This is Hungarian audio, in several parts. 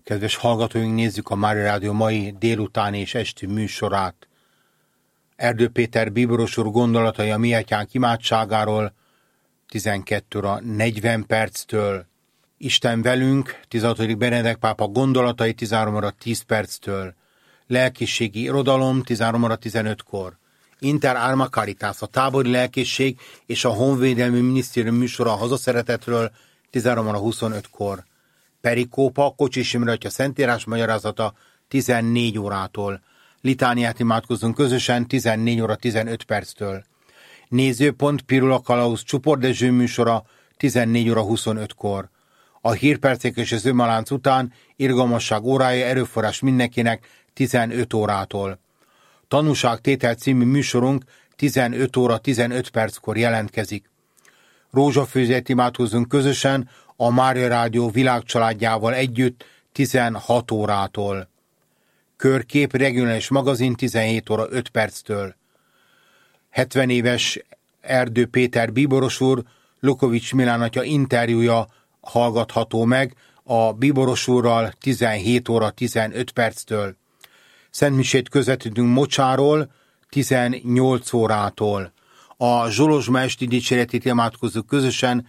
Kedves hallgatóink, nézzük a Mária Rádió mai délutáni és esti műsorát. Erdő Péter bíboros úr gondolatai a mi atyánk imádságáról 12 óra 40 perctől. Isten velünk, 16. Benedek pápa gondolatai 13 óra 10 perctől. Lelkiségi irodalom 13 óra 15-kor. Inter Arma Caritas, a tábori lelkészség és a honvédelmi minisztérium műsora a hazaszeretetről 13 óra 25-kor. Perikópa, Kocsis Imre atya szentírás magyarázata 14 órától. Litániát imádkozzunk közösen 14 óra 15 perctől. Nézőpont Pirula Kalausz Csupor Dezső műsora 14 óra 25-kor. A hírpercek és az ömalánc után irgalmasság órája erőforrás mindenkinek 15 órától. Tanúságtétel című műsorunk 15 óra 15 perckor jelentkezik. Rózsafőzet imádkozzunk közösen a Mária Rádió világcsaládjával együtt 16 órától. Körkép regionális magazin 17 óra 5 perctől. 70 éves Erdő Péter bíboros úr, Lukovics Milán atya interjúja hallgatható meg a bíboros úrral 17 óra 15 perctől. Szentmisét közvetítünk Mocsáról 18 órától. A Zsolozsma esti dicséretét imádkozzuk közösen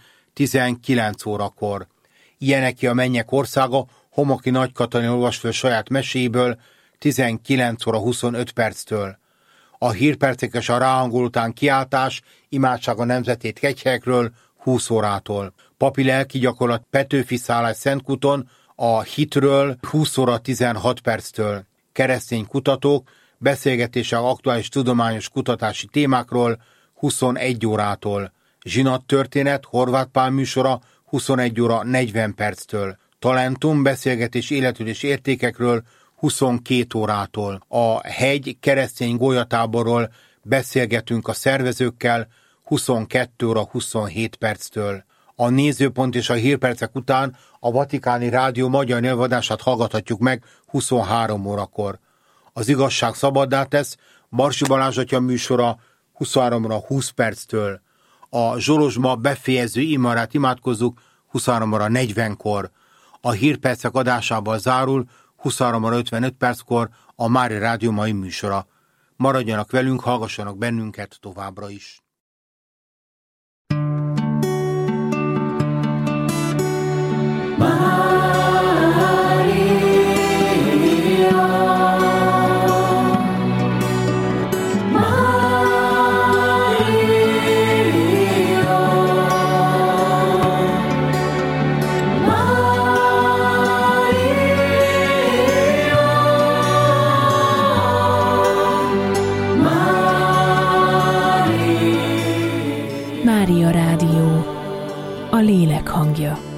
19 órakor. Ilyeneki a mennyek országa, Homoki Nagy Katalin olvas föl saját meséből 19 óra 25 perctől. A hírpercek és a ráhangol után kiáltás, imádság a nemzetét kegyhelyekről 20 órától. Papi lelki gyakorlat Petőfi szállás Szentkúton a hitről 20 óra 16 perctől. Keresztény kutatók beszélgetések aktuális tudományos kutatási témákról 21 órától. Zsinat történet Horváth Pál műsora 21 óra 40 perctől. Talentum beszélgetés életről és értékekről 22 órától. A hegy keresztény golyatáborról beszélgetünk a szervezőkkel 22 óra 27 perctől. A nézőpont és a hírpercek után a Vatikáni Rádió magyar nyelvadását hallgathatjuk meg 23 órakor. Az igazság szabaddá tesz, Barsi Balázs atya műsora 23 óra 20 perctől. A Zsolozsma befejező imarát imádkozzuk 23 óra 40-kor. A hírpercek adásával zárul 23 óra 55 perckor a Mária Rádió mai műsora. Maradjanak velünk, hallgassanak bennünket továbbra is. Mária Rádió, a lélek hangja.